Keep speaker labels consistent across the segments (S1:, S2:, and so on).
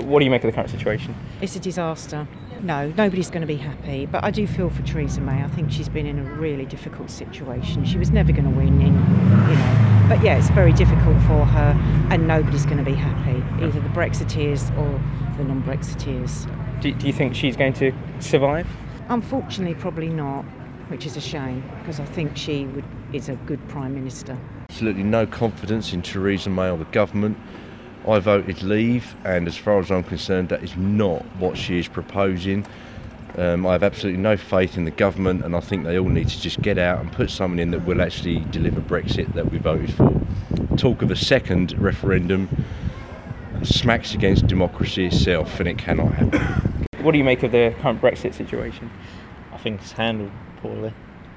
S1: What do you make of the current situation?
S2: It's a disaster. No, nobody's going to be happy, but I do feel for Theresa May. I think she's been in a really difficult situation. She was never going to win but yeah, it's very difficult for her, and nobody's going to be happy, either the Brexiteers or the non-Brexiteers.
S1: Do you think she's going to survive?
S2: Unfortunately, probably not, which is a shame, because I think she is a good Prime Minister.
S3: Absolutely no confidence in Theresa May or the government. I voted Leave, and as far as I'm concerned, that is not what she is proposing. I have absolutely no faith in the government, and I think they all need to just get out and put someone in that will actually deliver Brexit that we voted for. Talk of a second referendum smacks against democracy itself, and it cannot happen.
S1: What do you make of the current Brexit situation?
S4: I think it's handled poorly.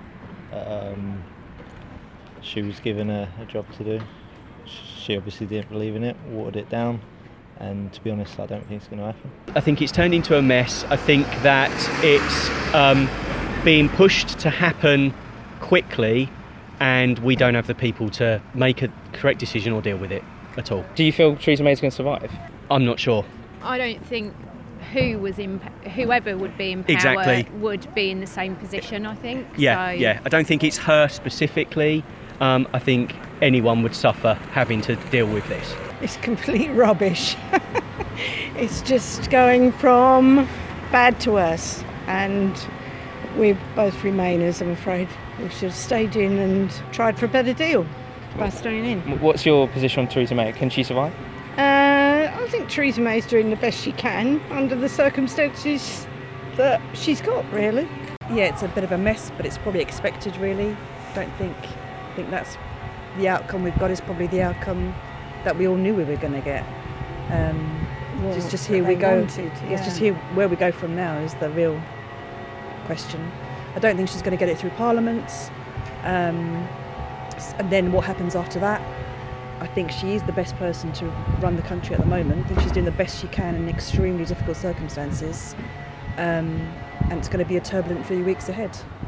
S4: She was given a job to do. She obviously didn't believe in it, watered it down, and to be honest, I don't think it's going to happen.
S5: I think it's turned into a mess. I think that it's being pushed to happen quickly, and we don't have the people to make a correct decision or deal with it at all.
S1: Do you feel Theresa May is going to survive?
S5: I'm not sure.
S6: I don't think whoever would be in power
S5: Exactly.
S6: would be in the same position, I think.
S5: Yeah. I don't think it's her specifically. I think anyone would suffer having to deal with this.
S7: It's complete rubbish. It's just going from bad to worse, and we're both Remainers, I'm afraid. We should have stayed in and tried for a better deal by staying in.
S1: What's your position on Theresa May? Can she survive?
S7: I think Theresa May is doing the best she can under the circumstances that she's got, really.
S8: Yeah, it's a bit of a mess, but it's probably expected, really. I think that's the outcome we've got is probably the outcome that we all knew we were going to get. It's just here we go. It's just here where we go from now is the real question. I don't think she's going to get it through Parliament, and then what happens after that? I think she is the best person to run the country at the moment. I think she's doing the best she can in extremely difficult circumstances, and it's going to be a turbulent few weeks ahead.